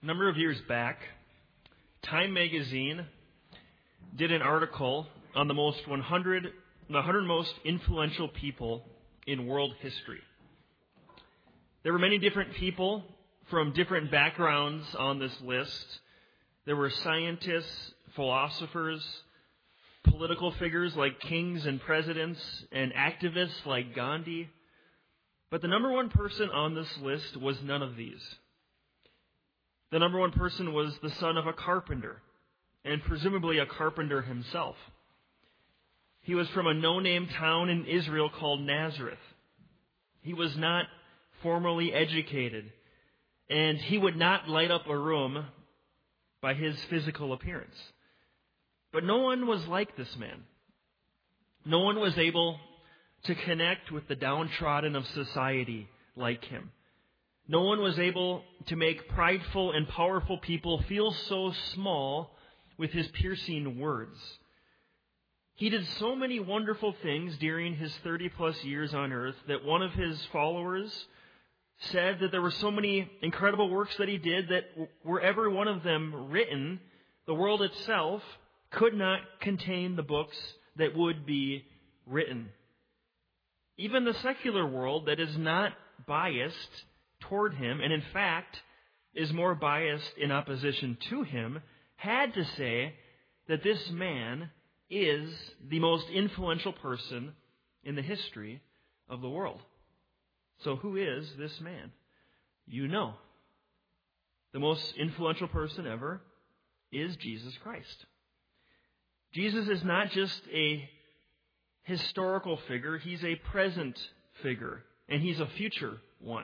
A number of years back, Time magazine did an article on the 100 most influential people in world history. There were many different people from different backgrounds on this list. There were scientists, philosophers, political figures like kings and presidents, and activists like Gandhi. But the number one person on this list was none of these. The number one person was the son of a carpenter, and presumably a carpenter himself. He was from a no-name town in Israel called Nazareth. He was not formally educated, and he would not light up a room by his physical appearance. But no one was like this man. No one was able to connect with the downtrodden of society like him. No one was able to make prideful and powerful people feel so small with his piercing words. He did so many wonderful things during his 30-plus years on earth that one of his followers said that there were so many incredible works that he did that were every one of them written, the world itself could not contain the books that would be written. Even the secular world that is not biased toward him, and in fact is more biased in opposition to him, had to say that this man is the most influential person in the history of the world. So who is this man? You know. The most influential person ever is Jesus Christ. Jesus is not just a historical figure, he's a present figure, and he's a future one.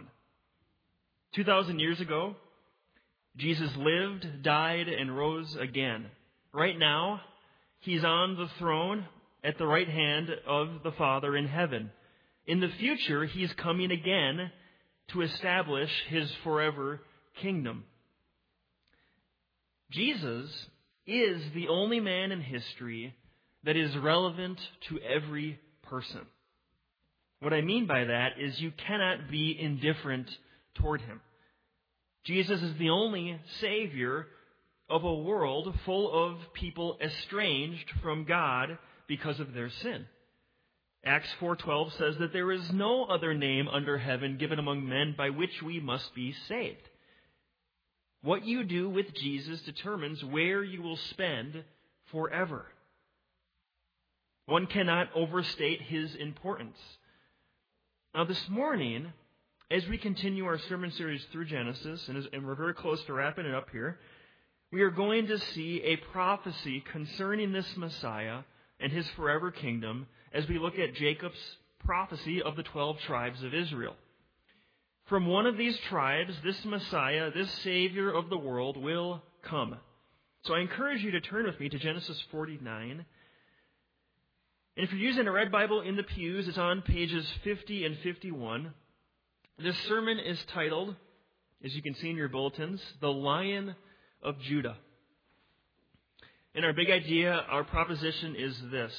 2,000 years ago, Jesus lived, died, and rose again. Right now, he's on the throne at the right hand of the Father in heaven. In the future, he's coming again to establish his forever kingdom. Jesus is the only man in history that is relevant to every person. What I mean by that is you cannot be indifferent toward him. Jesus is the only Savior of a world full of people estranged from God because of their sin. Acts 4:12 says that there is no other name under heaven given among men by which we must be saved. What you do with Jesus determines where you will spend forever. One cannot overstate his importance. Now this morning, as we continue our sermon series through Genesis, and we're very close to wrapping it up here, we are going to see a prophecy concerning this Messiah and his forever kingdom as we look at Jacob's prophecy of the 12 tribes of Israel. From one of these tribes, this Messiah, this Savior of the world, will come. So I encourage you to turn with me to Genesis 49. And if you're using a red Bible in the pews, it's on pages 50 and 51. This sermon is titled, as you can see in your bulletins, The Lion of Judah. And our big idea, our proposition is this.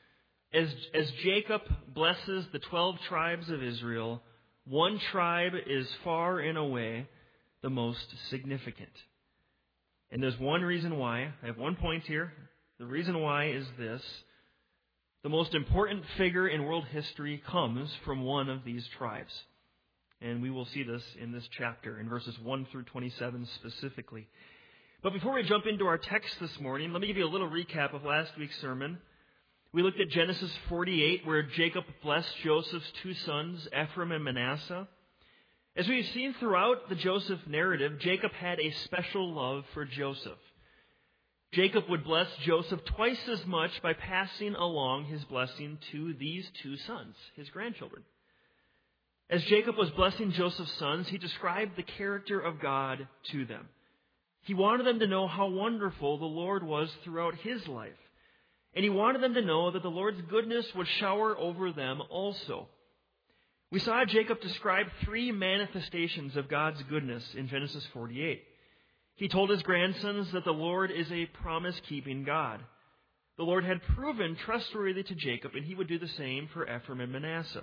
As Jacob blesses the 12 tribes of Israel, one tribe is far and away the most significant. And there's one reason why. I have one point here. The reason why is this. The most important figure in world history comes from one of these tribes. And we will see this in this chapter, in verses 1 through 27 specifically. But before we jump into our text this morning, let me give you a little recap of last week's sermon. We looked at Genesis 48, where Jacob blessed Joseph's two sons, Ephraim and Manasseh. As we've seen throughout the Joseph narrative, Jacob had a special love for Joseph. Jacob would bless Joseph twice as much by passing along his blessing to these two sons, his grandchildren. As Jacob was blessing Joseph's sons, he described the character of God to them. He wanted them to know how wonderful the Lord was throughout his life. And he wanted them to know that the Lord's goodness would shower over them also. We saw Jacob describe 3 manifestations of God's goodness in Genesis 48. He told his grandsons that the Lord is a promise-keeping God. The Lord had proven trustworthy to Jacob, and he would do the same for Ephraim and Manasseh.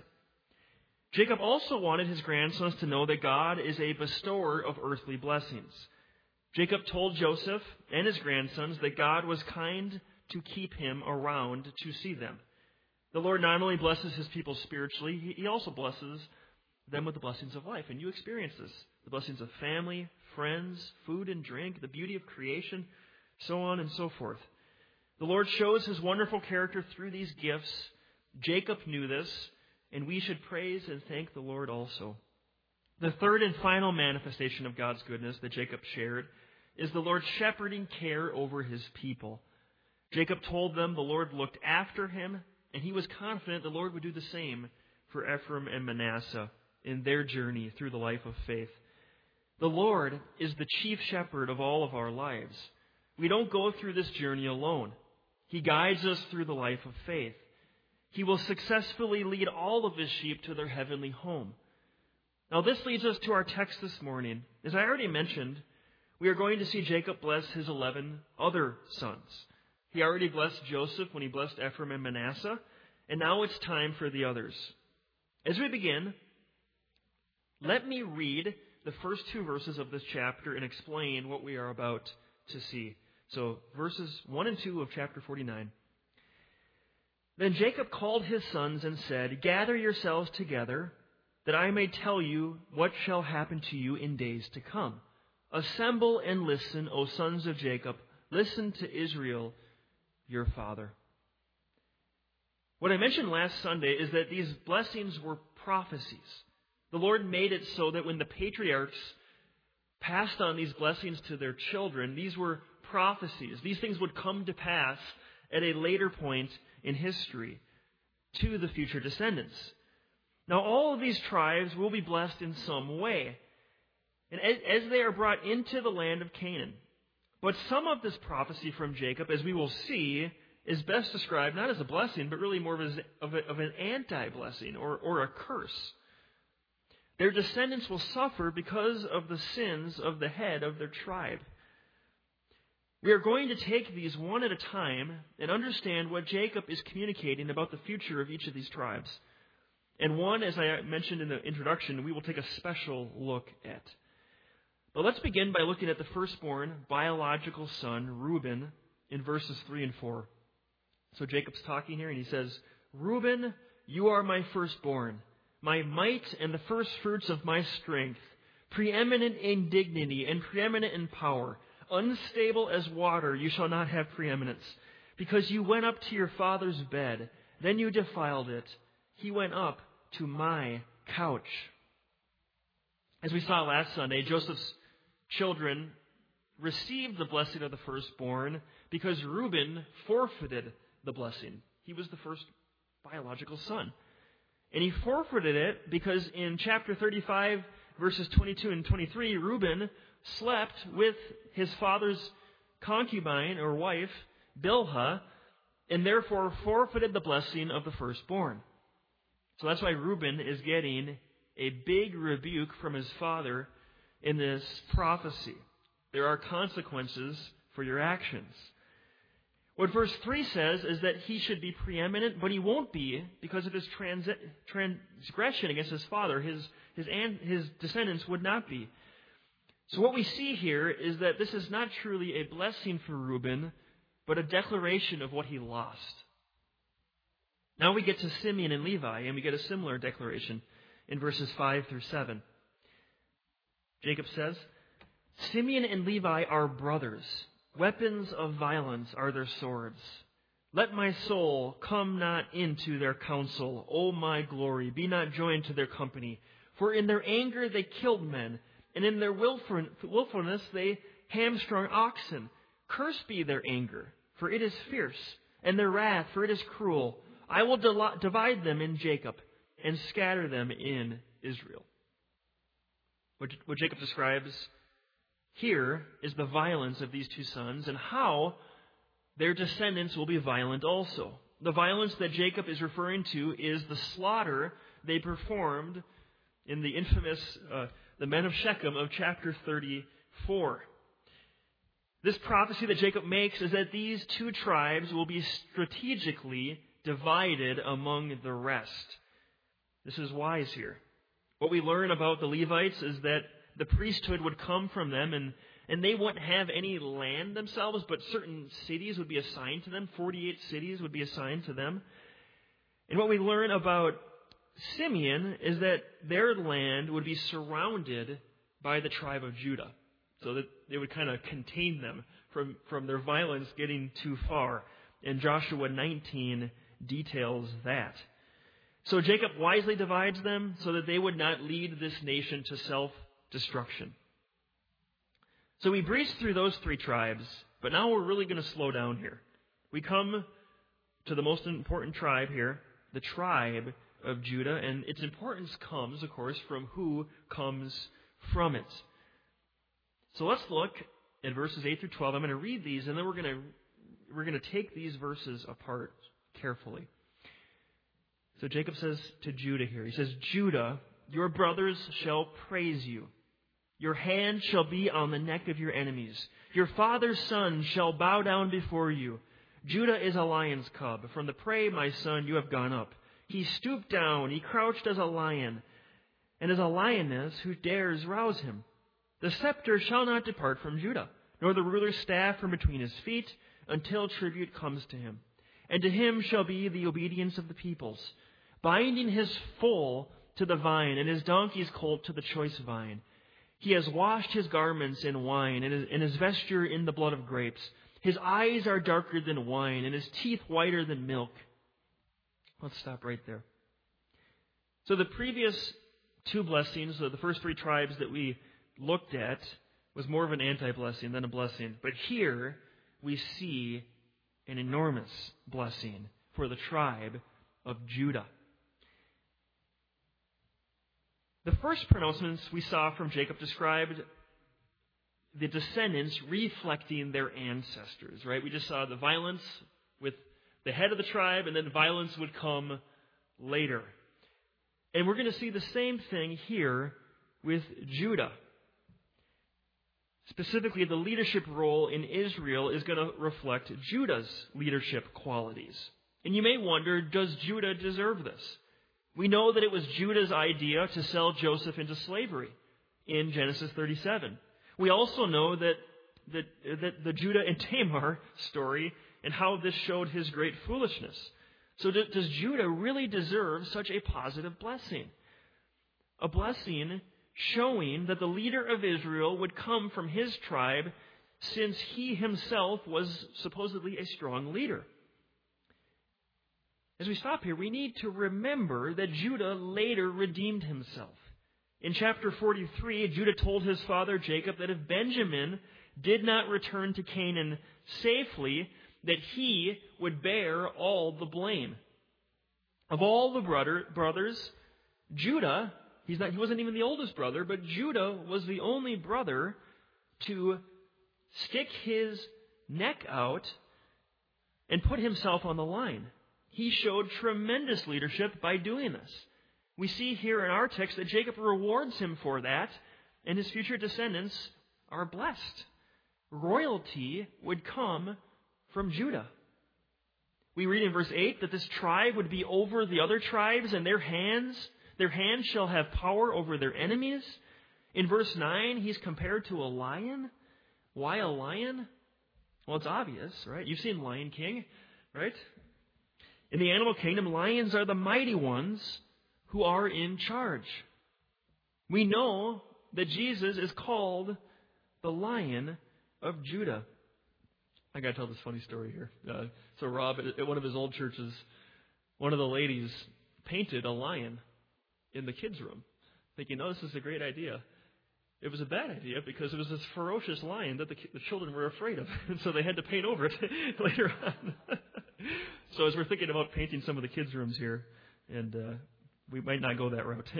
Jacob also wanted his grandsons to know that God is a bestower of earthly blessings. Jacob told Joseph and his grandsons that God was kind to keep him around to see them. The Lord not only blesses his people spiritually, he also blesses them with the blessings of life. And you experience this. The blessings of family, friends, food and drink, the beauty of creation, so on and so forth. The Lord shows his wonderful character through these gifts. Jacob knew this, and we should praise and thank the Lord also. The third and final manifestation of God's goodness that Jacob shared is the Lord's shepherding care over his people. Jacob told them the Lord looked after him, and he was confident the Lord would do the same for Ephraim and Manasseh in their journey through the life of faith. The Lord is the chief shepherd of all of our lives. We don't go through this journey alone. He guides us through the life of faith. He will successfully lead all of his sheep to their heavenly home. Now this leads us to our text this morning. As I already mentioned, we are going to see Jacob bless his 11 other sons. He already blessed Joseph when he blessed Ephraim and Manasseh, and now it's time for the others. As we begin, let me read the first 2 verses of this chapter and explain what we are about to see. So, verses 1 and 2 of chapter 49. Then Jacob called his sons and said, "Gather yourselves together, that I may tell you what shall happen to you in days to come. Assemble and listen, O sons of Jacob. Listen to Israel, your father." What I mentioned last Sunday is that these blessings were prophecies. The Lord made it so that when the patriarchs passed on these blessings to their children, these were prophecies. These things would come to pass at a later point in history to the future descendants. Now, all of these tribes will be blessed in some way, and as they are brought into the land of Canaan. But some of this prophecy from Jacob, as we will see, is best described not as a blessing, but really more of an anti-blessing or a curse. Their descendants will suffer because of the sins of the head of their tribe. We are going to take these one at a time and understand what Jacob is communicating about the future of each of these tribes. And one, as I mentioned in the introduction, we will take a special look at. But let's begin by looking at the firstborn biological son, Reuben, in verses 3 and 4. So Jacob's talking here, and he says, "Reuben, you are my firstborn, my might and the firstfruits of my strength, preeminent in dignity and preeminent in power. Unstable as water, you shall not have preeminence. Because you went up to your father's bed, then you defiled it. He went up to my couch." As we saw last Sunday, Joseph's children received the blessing of the firstborn because Reuben forfeited the blessing. He was the first biological son. And he forfeited it because in chapter 35, verses 22 and 23, Reuben slept with his father's concubine or wife, Bilhah, and therefore forfeited the blessing of the firstborn. So that's why Reuben is getting a big rebuke from his father in this prophecy. There are consequences for your actions. What verse 3 says is that he should be preeminent, but he won't be because of his transgression against his father. His descendants would not be. So what we see here is that this is not truly a blessing for Reuben, but a declaration of what he lost. Now we get to Simeon and Levi, and we get a similar declaration in verses 5 through 7. Jacob says, "Simeon and Levi are brothers. Weapons of violence are their swords. Let my soul come not into their counsel. O my glory, be not joined to their company. For in their anger they killed men, and in their willfulness they hamstrung oxen. Cursed be their anger, for it is fierce, and their wrath, for it is cruel. I will divide them in Jacob, and scatter them in Israel." What Jacob describes here is the violence of these two sons and how their descendants will be violent also. The violence that Jacob is referring to is the slaughter they performed in the infamous the men of Shechem of chapter 34. This prophecy that Jacob makes is that these two tribes will be strategically divided among the rest. This is wise here. What we learn about the Levites is that the priesthood would come from them, and And they wouldn't have any land themselves, but certain cities would be assigned to them. 48 cities would be assigned to them. And what we learn about Simeon is that their land would be surrounded by the tribe of Judah, so that it would kind of contain them from their violence getting too far. And Joshua 19 details that. So Jacob wisely divides them so that they would not lead this nation to self-destruction. So we breezed through those three tribes, but now we're really going to slow down here. We come to the most important tribe here, the tribe of Judah, and its importance comes, of course, from who comes from it. So let's look at verses 8 through 12. I'm going to read these, and then we're going to take these verses apart carefully. So Jacob says to Judah here, he says, Judah, your brothers shall praise you. Your hand shall be on the neck of your enemies. Your father's son shall bow down before you. Judah is a lion's cub. From the prey, my son, you have gone up. He stooped down. He crouched as a lion, and as a lioness who dares rouse him. The scepter shall not depart from Judah, nor the ruler's staff from between his feet, until tribute comes to him. And to him shall be the obedience of the peoples, binding his foal to the vine, and his donkey's colt to the choice vine. He has washed his garments in wine, and his vesture in the blood of grapes. His eyes are darker than wine, and his teeth whiter than milk. Let's stop right there. So the previous two blessings, so the first three tribes that we looked at, was more of an anti-blessing than a blessing. But here we see an enormous blessing for the tribe of Judah. The first pronouncements we saw from Jacob described the descendants reflecting their ancestors, right? We just saw the violence with the head of the tribe, and then violence would come later. And we're going to see the same thing here with Judah. Specifically, the leadership role in Israel is going to reflect Judah's leadership qualities. And you may wonder, does Judah deserve this? We know that it was Judah's idea to sell Joseph into slavery in Genesis 37. We also know that the Judah and Tamar story and how this showed his great foolishness. So does Judah really deserve such a positive blessing? A blessing showing that the leader of Israel would come from his tribe, since he himself was supposedly a strong leader. As we stop here, we need to remember that Judah later redeemed himself. In chapter 43, Judah told his father Jacob that if Benjamin did not return to Canaan safely, that he would bear all the blame. Of all the brothers, Judah, he wasn't even the oldest brother, but Judah was the only brother to stick his neck out and put himself on the line. He showed tremendous leadership by doing this. We see here in our text that Jacob rewards him for that, and his future descendants are blessed. Royalty would come from Judah. We read in verse 8 that this tribe would be over the other tribes, and their hands shall have power over their enemies. In verse 9, he's compared to a lion. Why a lion? Well, it's obvious, right? You've seen Lion King, right? In the animal kingdom, lions are the mighty ones who are in charge. We know that Jesus is called the Lion of Judah. I got to tell this funny story here. So Rob, at one of his old churches, one of the ladies painted a lion in the kids' room, thinking, oh, this is a great idea. It was a bad idea because it was this ferocious lion that the children were afraid of. And so they had to paint over it later on. So as we're thinking about painting some of the kids' rooms here, and we might not go that route.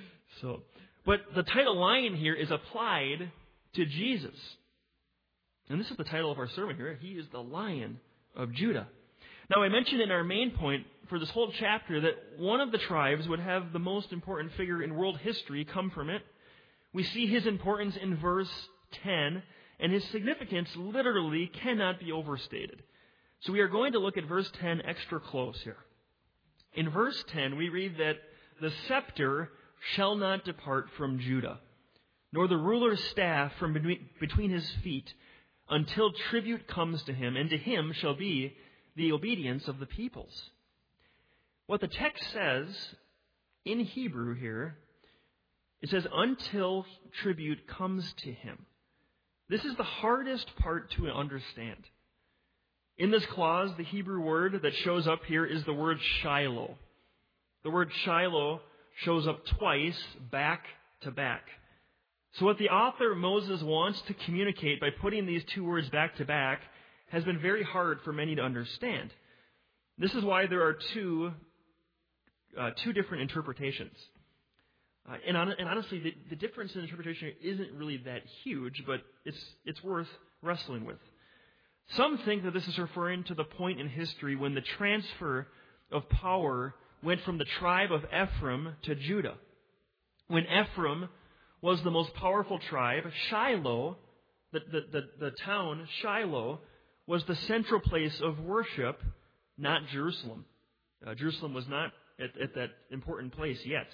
But the title lion here is applied to Jesus. And this is the title of our sermon here. He is the Lion of Judah. Now, I mentioned in our main point for this whole chapter that one of the tribes would have the most important figure in world history come from it. We see his importance in verse 10, and his significance literally cannot be overstated. So we are going to look at verse 10 extra close here. In verse 10, we read that the scepter shall not depart from Judah. nor the ruler's staff from between his feet, until tribute comes to him, and to him shall be the obedience of the peoples. What the text says in Hebrew here, it says, until tribute comes to him. This is the hardest part to understand. In this clause, the Hebrew word that shows up here is the word Shiloh. The word Shiloh shows up twice, back to back. So what the author Moses wants to communicate by putting these two words back to back has been very hard for many to understand. This is why there are two different interpretations. And honestly, the difference in interpretation isn't really that huge, but it's worth wrestling with. Some think that this is referring to the point in history when the transfer of power went from the tribe of Ephraim to Judah. When Ephraim was the most powerful tribe, Shiloh, the town Shiloh, was the central place of worship, not Jerusalem. Jerusalem was not at that important place yet,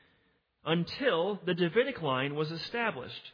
until the Davidic line was established.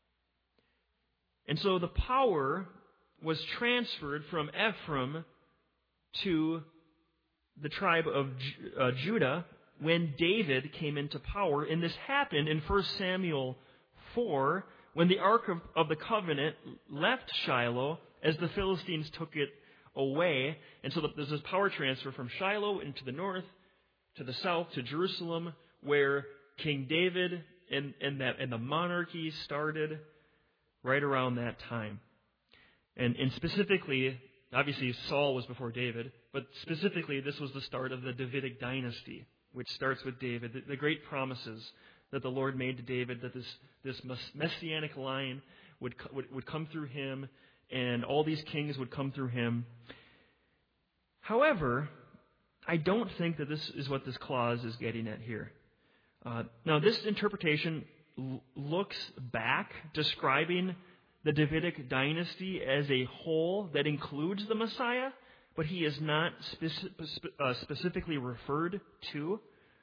And so the power was transferred from Ephraim to the tribe of Judah when David came into power. And this happened in 1 Samuel 4, when the Ark of the Covenant left Shiloh as the Philistines took it away. And so there's this power transfer from Shiloh into the north, to the south, to Jerusalem, where King David and the monarchy started right around that time. And specifically, obviously Saul was before David, but specifically this was the start of the Davidic dynasty, which starts with David. The great promises that the Lord made to David, that this messianic line would come through him, and all these kings would come through him. However, I don't think that this is what this clause is getting at here. Now, this interpretation looks back, describing the Davidic dynasty as a whole that includes the Messiah, but he is not specifically referred to.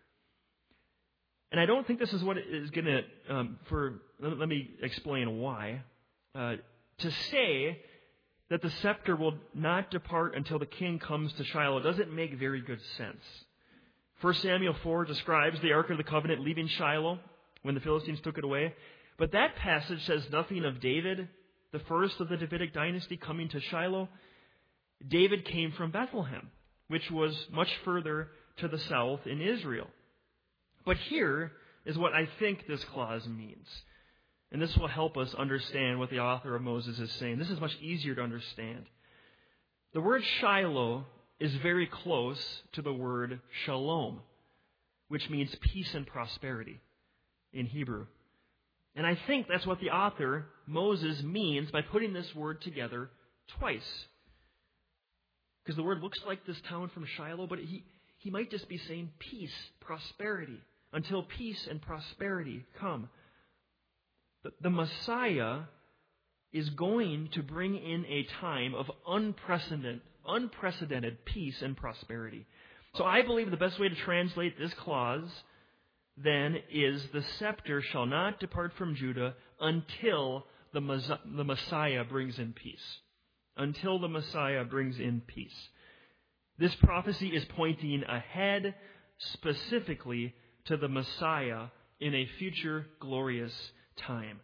And I don't think this is what it is going to, let me explain why. To say that the scepter will not depart until the king comes to Shiloh doesn't make very good sense. 1 Samuel 4 describes the Ark of the Covenant leaving Shiloh when the Philistines took it away. But that passage says nothing of David, the first of the Davidic dynasty, coming to Shiloh. David came from Bethlehem, which was much further to the south in Israel. But here is what I think this clause means. And this will help us understand what the author of Moses is saying. This is much easier to understand. The word Shiloh is very close to the word shalom, which means peace and prosperity in Hebrew. And I think that's what the author, Moses, means by putting this word together twice. Because the word looks like this town from Shiloh, but he might just be saying peace, prosperity, until peace and prosperity come. The Messiah is going to bring in a time of unprecedented peace and prosperity. So I believe the best way to translate this clause then is the scepter shall not depart from Judah until the Messiah brings in peace. Until the Messiah brings in peace. This prophecy is pointing ahead specifically to the Messiah in a future glorious time.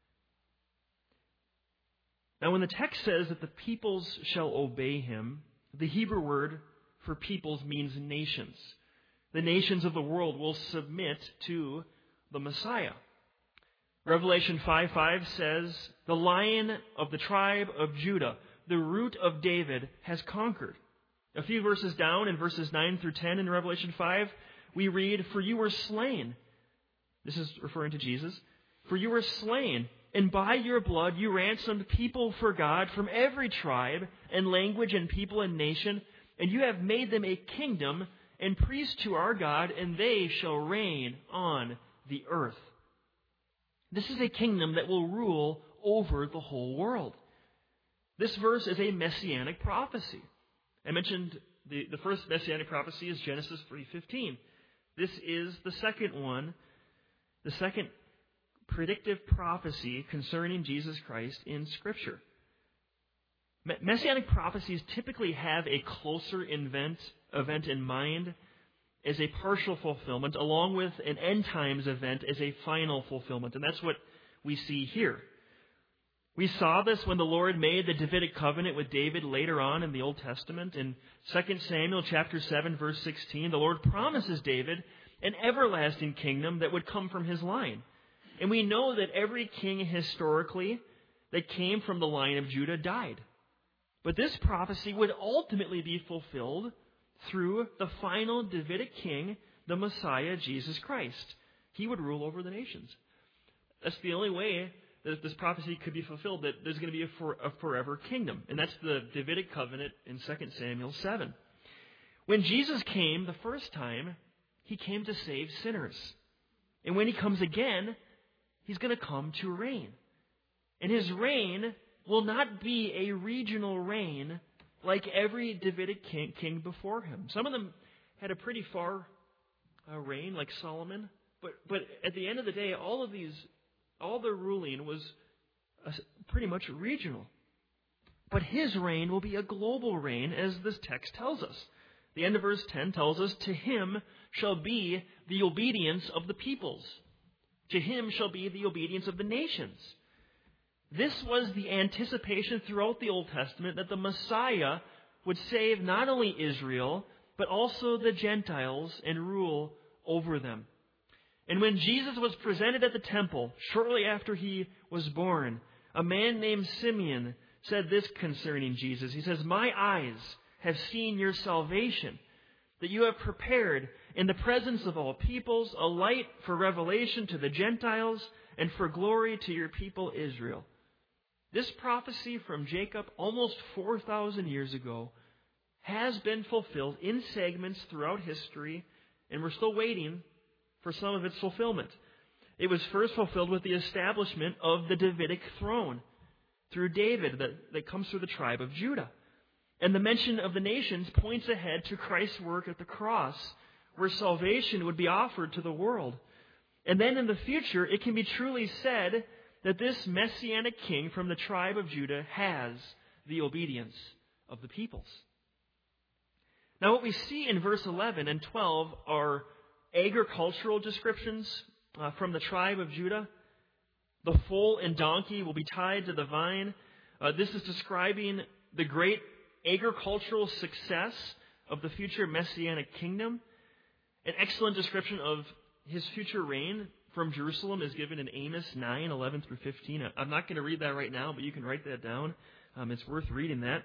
Now, when the text says that the peoples shall obey him, the Hebrew word for peoples means nations. The nations of the world will submit to the Messiah. Revelation 5:5 says, the Lion of the tribe of Judah, the root of David, has conquered. A few verses down in verses 9 through 10 in Revelation 5, we read, for you were slain. This is referring to Jesus. For you were slain, and by your blood you ransomed people for God from every tribe and language and people and nation, and you have made them a kingdom and priests to our God, and they shall reign on the earth. This is a kingdom that will rule over the whole world. This verse is a messianic prophecy. I mentioned the first messianic prophecy is Genesis 3:15. This is the second one, the second predictive prophecy concerning Jesus Christ in Scripture. Messianic prophecies typically have a closer event in mind as a partial fulfillment, along with an end times event as a final fulfillment. And that's what we see here. We saw this when the Lord made the Davidic covenant with David later on in the Old Testament. In 2 Samuel chapter 7, verse 16, the Lord promises David an everlasting kingdom that would come from his line. And we know that every king historically that came from the line of Judah died. But this prophecy would ultimately be fulfilled through the final Davidic king, the Messiah, Jesus Christ. He would rule over the nations. That's the only way that this prophecy could be fulfilled, that there's going to be a forever kingdom. And that's the Davidic covenant in 2 Samuel 7. When Jesus came the first time, he came to save sinners. And when he comes again, he's going to come to reign. And his reign will not be a regional reign like every Davidic king before him. Some of them had a pretty far reign, like Solomon. But at the end of the day, all their ruling was pretty much regional. But his reign will be a global reign, as this text tells us. The end of verse 10 tells us, "To him shall be the obedience of the peoples. To him shall be the obedience of the nations." This was the anticipation throughout the Old Testament that the Messiah would save not only Israel, but also the Gentiles and rule over them. And when Jesus was presented at the temple, shortly after he was born, a man named Simeon said this concerning Jesus. He says, "My eyes have seen your salvation, that you have prepared in the presence of all peoples a light for revelation to the Gentiles and for glory to your people Israel." This prophecy from Jacob almost 4,000 years ago has been fulfilled in segments throughout history, and we're still waiting for some of its fulfillment. It was first fulfilled with the establishment of the Davidic throne through David that comes through the tribe of Judah. And the mention of the nations points ahead to Christ's work at the cross, where salvation would be offered to the world. And then in the future, it can be truly said that this Messianic king from the tribe of Judah has the obedience of the peoples. Now what we see in verse 11 and 12 are agricultural descriptions from the tribe of Judah. The foal and donkey will be tied to the vine. This is describing the great agricultural success of the future Messianic kingdom. An excellent description of his future reign from Jerusalem is given in Amos 9, 11 through 15. I'm not going to read that right now, but you can write that down. It's worth reading that.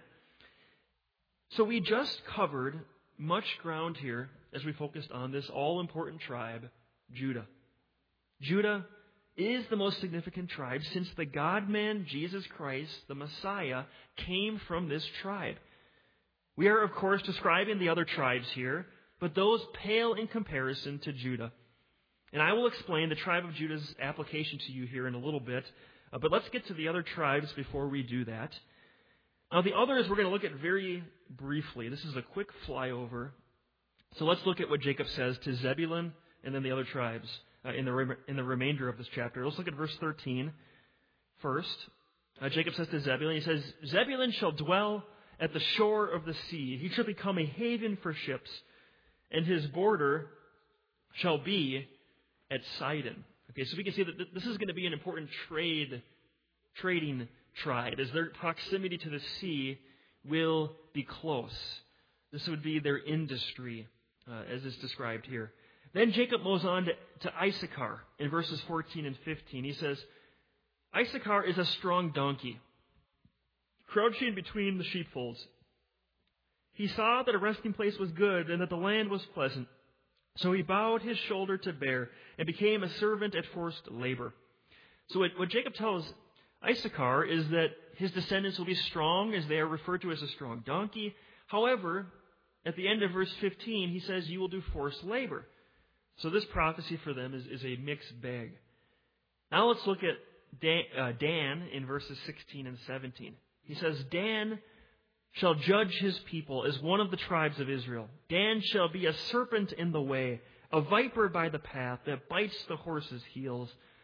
So we just covered much ground here as we focused on this all-important tribe, Judah. Judah is the most significant tribe since the God-man, Jesus Christ, the Messiah, came from this tribe. We are, of course, describing the other tribes here, but those pale in comparison to Judah. And I will explain the tribe of Judah's application to you here in a little bit, but let's get to the other tribes before we do that. Now, the others we're going to look at very briefly. This is a quick flyover. So let's look at what Jacob says to Zebulun and then the other tribes in the remainder of this chapter. Let's look at verse 13 first. Jacob says to Zebulun, he says, "Zebulun shall dwell at the shore of the sea. He shall become a haven for ships, and his border shall be at Sidon." Okay, so we can see that this is going to be an important trading tribe, as their proximity to the sea will be close. This would be their industry, as is described here. Then Jacob moves on to Issachar in verses 14 and 15. He says, "Issachar is a strong donkey, crouching between the sheepfolds. He saw that a resting place was good and that the land was pleasant. So he bowed his shoulder to bear and became a servant at forced labor." So what Jacob tells Issachar is that his descendants will be strong, as they are referred to as a strong donkey. However, at the end of verse 15, he says, "You will do forced labor." So this prophecy for them is a mixed bag. Now let's look at Dan in verses 16 and 17. He says, "Dan shall judge his people as one of the tribes of Israel. Dan shall be a serpent in the way, a viper by the path that bites the horse's heels.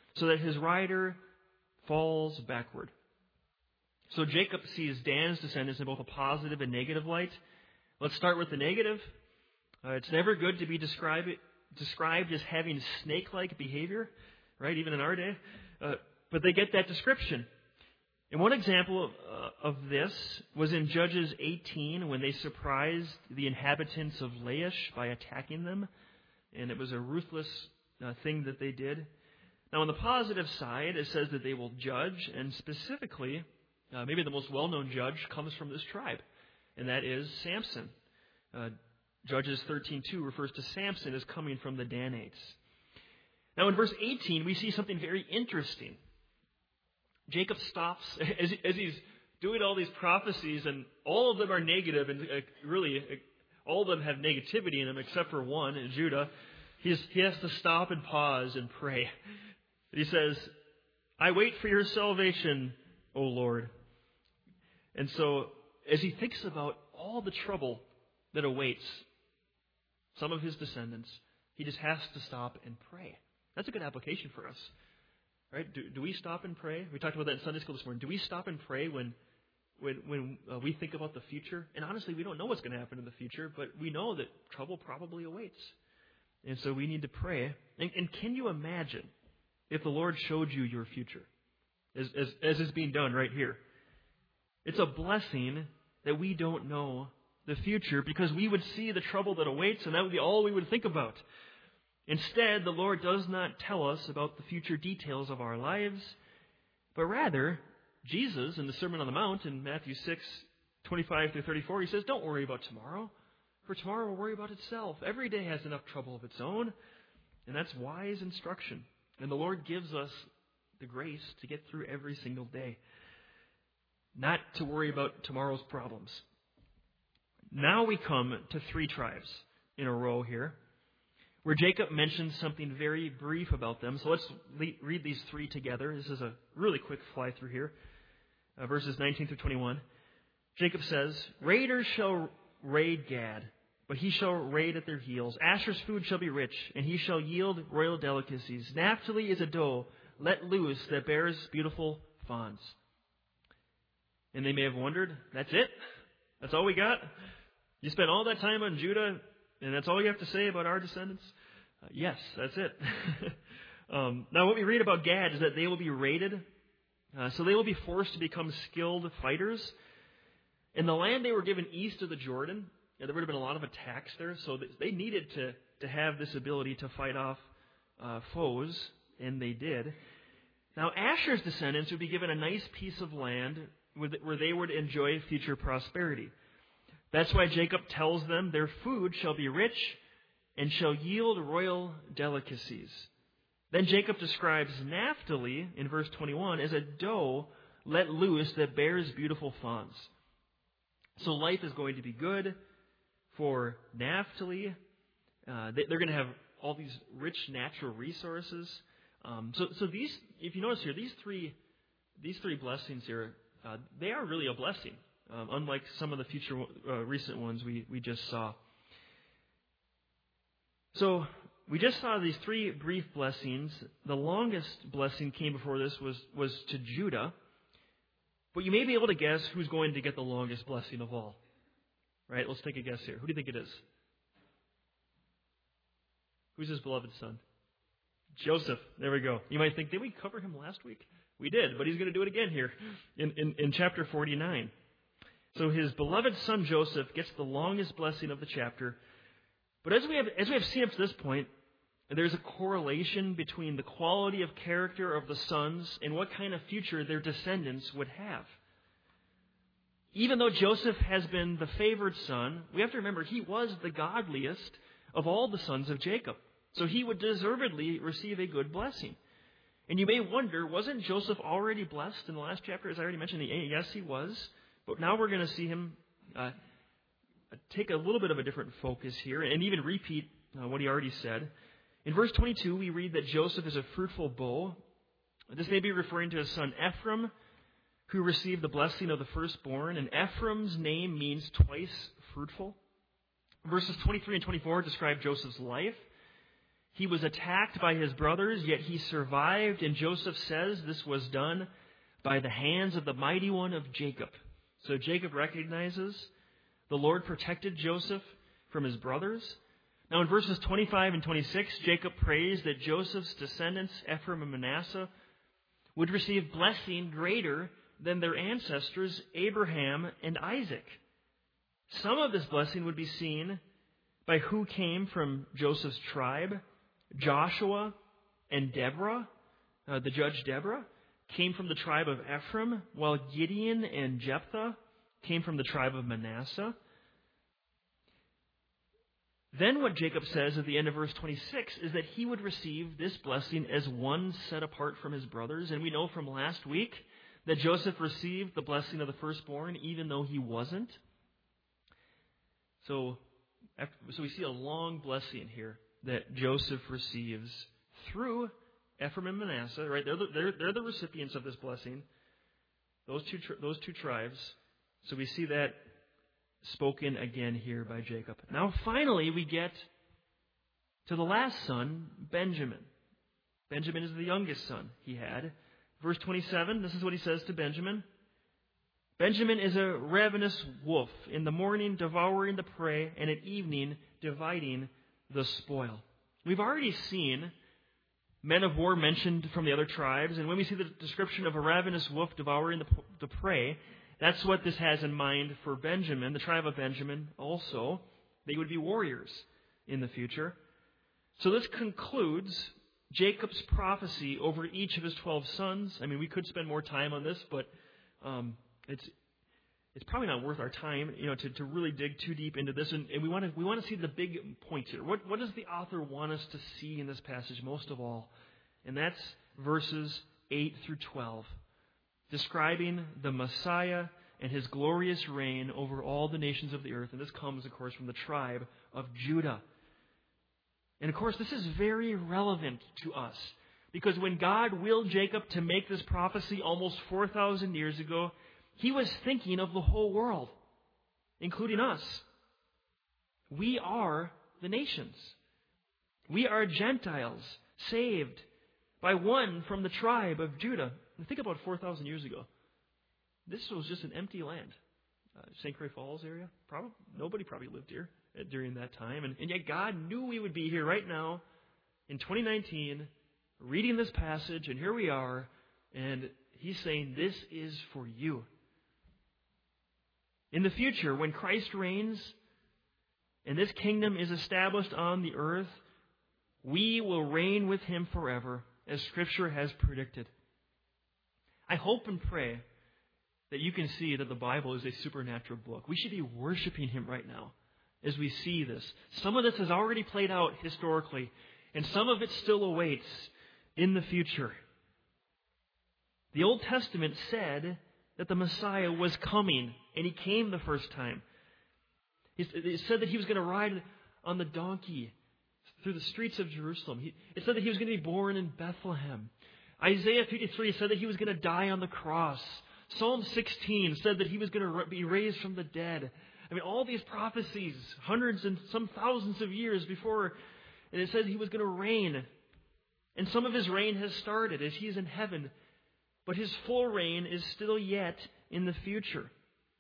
so that his rider falls backward. So Jacob sees Dan's descendants in both a positive and negative light. Let's start with the negative. It's never good to be described as having snake-like behavior, right, even in our day. But they get that description. And one example of this was in Judges 18 when they surprised the inhabitants of Laish by attacking them. And it was a ruthless thing that they did. Now, on the positive side, it says that they will judge, and specifically, maybe the most well-known judge comes from this tribe, and that is Samson. Judges 13:2 refers to Samson as coming from the Danites. Now, in verse 18, we see something very interesting. Jacob stops, as he's doing all these prophecies, and all of them are negative, and really, all of them have negativity in them except for one, in Judah. He has to stop and pause and pray. He says, I wait for your salvation, O Lord. And so, as he thinks about all the trouble that awaits some of his descendants, he just has to stop and pray. That's a good application for us. Right? Do we stop and pray? We talked about that in Sunday school this morning. Do we stop and pray when we think about the future? And honestly, we don't know what's going to happen in the future, but we know that trouble probably awaits. And so we need to pray. And can you imagine if the Lord showed you your future, as is being done right here? It's a blessing that we don't know the future, because we would see the trouble that awaits, and that would be all we would think about. Instead, the Lord does not tell us about the future details of our lives, but rather, Jesus, in the Sermon on the Mount, in Matthew 6:25-34, he says, don't worry about tomorrow, for tomorrow will worry about itself. Every day has enough trouble of its own, and that's wise instruction. And the Lord gives us the grace to get through every single day, not to worry about tomorrow's problems. Now we come to 3 tribes in a row here, where Jacob mentions something very brief about them. So let's read these 3 together. This is a really quick fly through here. Verses 19-21. Jacob says, Raiders shall raid Gad, but he shall raid at their heels. Asher's food shall be rich, and he shall yield royal delicacies. Naphtali is a doe let loose that bears beautiful fawns. And they may have wondered, that's it? That's all we got? You spent all that time on Judah, and that's all you have to say about our descendants? Yes, that's it. Now, what we read about Gad is that they will be raided. So they will be forced to become skilled fighters. In the land they were given east of the Jordan, there would have been a lot of attacks there, so they needed to have this ability to fight off foes, and they did. Now, Asher's descendants would be given a nice piece of land where they would enjoy future prosperity. That's why Jacob tells them their food shall be rich and shall yield royal delicacies. Then Jacob describes Naphtali in verse 21 as a doe let loose that bears beautiful fawns. So life is going to be good for Naphtali. They're going to have all these rich natural resources. So these, if you notice here, these three blessings here, they are really a blessing, unlike some of the future recent ones we just saw. So we just saw these 3 brief blessings. The longest blessing came before this was to Judah. But you may be able to guess who's going to get the longest blessing of all. Right? Let's take a guess here. Who do you think it is? Who's his beloved son? Joseph. There we go. You might think, did we cover him last week? We did, but he's going to do it again here in chapter 49. So his beloved son Joseph gets the longest blessing of the chapter. But as we have seen up to this point, there's a correlation between the quality of character of the sons and what kind of future their descendants would have. Even though Joseph has been the favored son, we have to remember he was the godliest of all the sons of Jacob. So he would deservedly receive a good blessing. And you may wonder, wasn't Joseph already blessed in the last chapter? As I already mentioned, yes, he was. But now we're going to see him take a little bit of a different focus here and even repeat what he already said. In verse 22, we read that Joseph is a fruitful bow. This may be referring to his son Ephraim, who received the blessing of the firstborn. And Ephraim's name means twice fruitful. Verses 23 and 24 describe Joseph's life. He was attacked by his brothers, yet he survived, and Joseph says this was done by the hands of the mighty one of Jacob. So Jacob recognizes the Lord protected Joseph from his brothers. Now in verses 25 and 26, Jacob prays that Joseph's descendants, Ephraim and Manasseh, would receive blessing greater than their ancestors, Abraham and Isaac. Some of this blessing would be seen by who came from Joseph's tribe. Joshua and Deborah, the judge Deborah, came from the tribe of Ephraim, while Gideon and Jephthah came from the tribe of Manasseh. Then what Jacob says at the end of verse 26 is that he would receive this blessing as one set apart from his brothers. And we know from last week that Joseph received the blessing of the firstborn even though he wasn't. So we see a long blessing here that Joseph receives through Ephraim and Manasseh. Right? They're the recipients of this blessing. Those two tribes. So we see that spoken again here by Jacob. Now finally we get to the last son, Benjamin. Benjamin is the youngest son he had. Verse 27, this is what he says to Benjamin. Benjamin is a ravenous wolf, in the morning devouring the prey, and at evening dividing the spoil. We've already seen men of war mentioned from the other tribes, and when we see the description of a ravenous wolf devouring the prey, that's what this has in mind for Benjamin, the tribe of Benjamin also. They would be warriors in the future. So this concludes Jacob's prophecy over each of his 12 sons. I mean, we could spend more time on this, but it's probably not worth our time, to really dig too deep into this. And we want to see the big points here. What does the author want us to see in this passage most of all? And that's verses 8 through 12. Describing the Messiah and his glorious reign over all the nations of the earth. And this comes, of course, from the tribe of Judah. And, of course, this is very relevant to us. Because when God willed Jacob to make this prophecy almost 4,000 years ago, he was thinking of the whole world, including us. We are the nations. We are Gentiles, saved by one from the tribe of Judah. And think about 4,000 years ago. This was just an empty land. St. Croix Falls area, nobody probably lived here during that time. And yet God knew we would be here right now in 2019 reading this passage, and here we are, and he's saying this is for you. In the future, when Christ reigns and this kingdom is established on the earth, we will reign with him forever, as Scripture has predicted. I hope and pray that you can see that the Bible is a supernatural book. We should be worshiping him right now as we see this. Some of this has already played out historically, and some of it still awaits in the future. The Old Testament said that the Messiah was coming, and he came the first time. It said that he was going to ride on the donkey through the streets of Jerusalem. It said that he was going to be born in Bethlehem. Isaiah 53 said that he was going to die on the cross. Psalm 16 said that he was going to be raised from the dead. I mean, all these prophecies, hundreds and some thousands of years before, and it said he was going to reign. And some of his reign has started as he is in heaven. But his full reign is still yet in the future.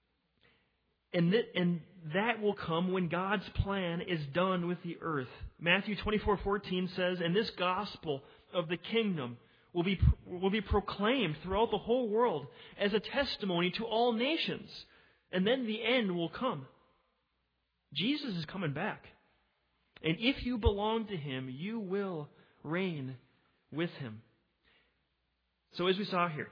And that will come when God's plan is done with the earth. Matthew 24:14 says, "And this gospel of the kingdom will be proclaimed throughout the whole world as a testimony to all nations. And then the end will come." Jesus is coming back. And if you belong to him, you will reign with him. So as we saw here,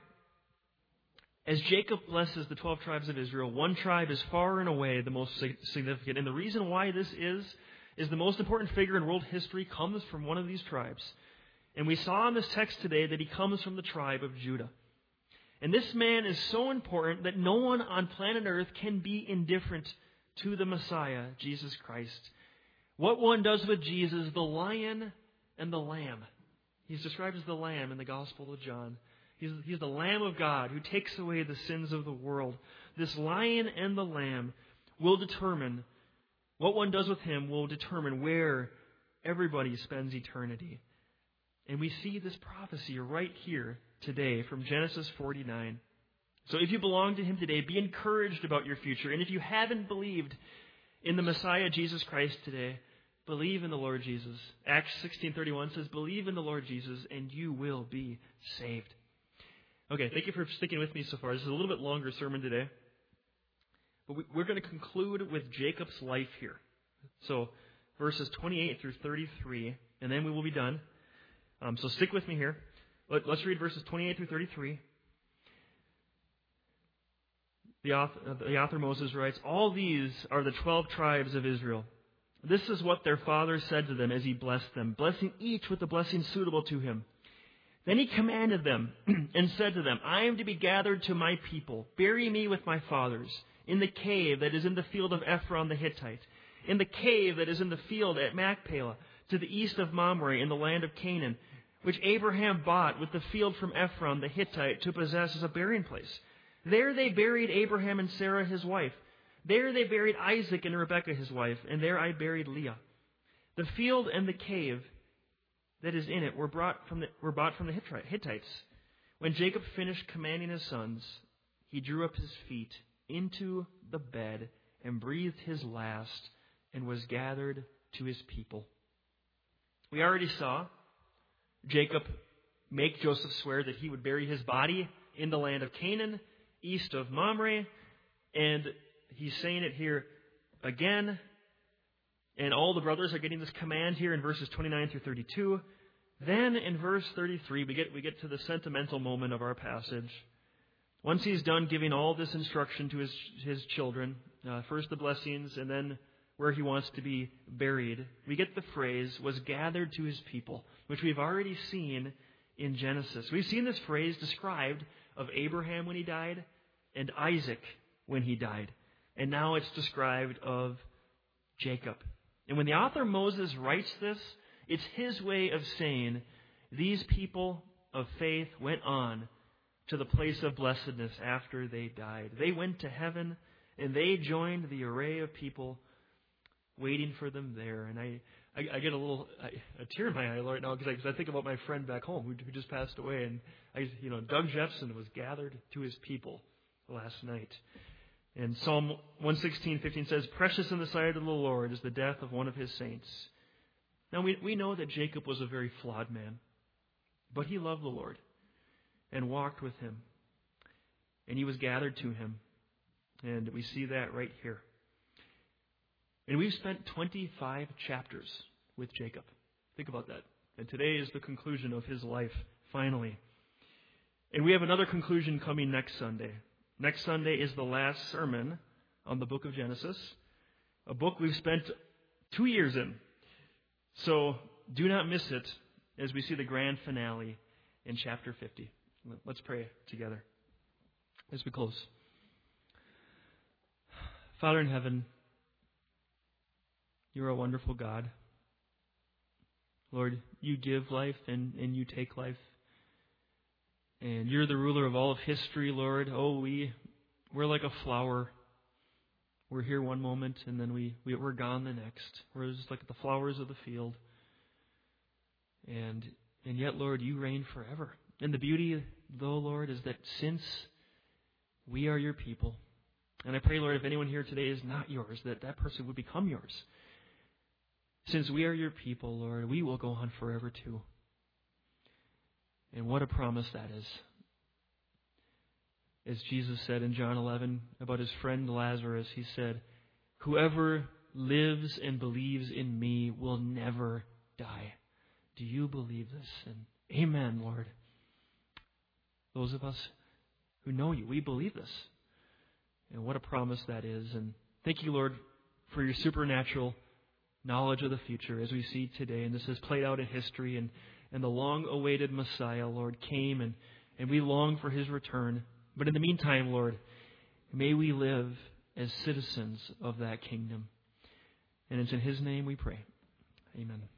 as Jacob blesses the 12 tribes of Israel, one tribe is far and away the most significant. And the reason why this is the most important figure in world history comes from one of these tribes. And we saw in this text today that he comes from the tribe of Judah. And this man is so important that no one on planet Earth can be indifferent to the Messiah, Jesus Christ. What one does with Jesus, the lion and the lamb. He's described as the lamb in the Gospel of John. He's the Lamb of God who takes away the sins of the world. This lion and the lamb will determine, what one does with him will determine where Everybody spends eternity. And we see this prophecy right here today from Genesis 49. So if you belong to Him today, be encouraged about your future. And if you haven't believed in the Messiah, Jesus Christ, today, believe in the Lord Jesus. Acts 16:31 says, believe in the Lord Jesus and you will be saved. Okay, thank you for sticking with me so far. This is a little bit longer sermon today. But we're going to conclude with Jacob's life here. So verses 28 through 33, and then we will be done. So stick with me here. Let's read verses 28 through 33. The author Moses writes, all these are the 12 tribes of Israel. This is what their father said to them as he blessed them, blessing each with the blessing suitable to him. Then he commanded them and said to them, I am to be gathered to my people. Bury me with my fathers in the cave that is in the field of Ephron the Hittite, in the cave that is in the field at Machpelah, to the east of Mamre in the land of Canaan, which Abraham bought with the field from Ephron the Hittite to possess as a burying place. There they buried Abraham and Sarah his wife. There they buried Isaac and Rebekah his wife, and there I buried Leah. The field and the cave that is in it were bought from the Hittites. When Jacob finished commanding his sons, he drew up his feet into the bed and breathed his last and was gathered to his people. We already saw Jacob make Joseph swear that he would bury his body in the land of Canaan, east of Mamre, and he's saying it here again. And all the brothers are getting this command here in verses 29 through 32. Then in verse 33, we get to the sentimental moment of our passage. Once he's done giving all this instruction to his children, first the blessings and then where he wants to be buried, we get the phrase, was gathered to his people, which we've already seen in Genesis. We've seen this phrase described of Abraham when he died and Isaac when he died. And now it's described of Jacob. And when the author Moses writes this, it's his way of saying these people of faith went on to the place of blessedness after they died. They went to heaven and they joined the array of people waiting for them there. And I get a tear in my eye right now because I think about my friend back home who just passed away. And Doug Jeffson was gathered to his people last night. And Psalm 116:15 says, precious in the sight of the Lord is the death of one of his saints. Now we know that Jacob was a very flawed man, but he loved the Lord and walked with him. And he was gathered to him. And we see that right here. And we've spent 25 chapters with Jacob. Think about that. And today is the conclusion of his life, finally. And we have another conclusion coming next Sunday. Next Sunday is the last sermon on the book of Genesis, a book we've spent 2 years in. So do not miss it as we see the grand finale in chapter 50. Let's pray together as we close. Father in heaven, you're a wonderful God. Lord, you give life and you take life. And you're the ruler of all of history, Lord. Oh, we're like a flower. We're here one moment and then we're gone the next. We're just like the flowers of the field. And yet, Lord, you reign forever. And the beauty, though, Lord, is that since we are your people, and I pray, Lord, if anyone here today is not yours, that person would become yours. Since we are your people, Lord, we will go on forever too. And what a promise that is. As Jesus said in John 11 about his friend Lazarus, he said, whoever lives and believes in me will never die. Do you believe this? And amen, Lord. Those of us who know you, we believe this. And what a promise that is. And thank you, Lord, for your supernatural knowledge of the future as we see today. And this has played out in history. And the long-awaited Messiah, Lord, came and we long for his return. But in the meantime, Lord, may we live as citizens of that kingdom. And it's in his name we pray. Amen.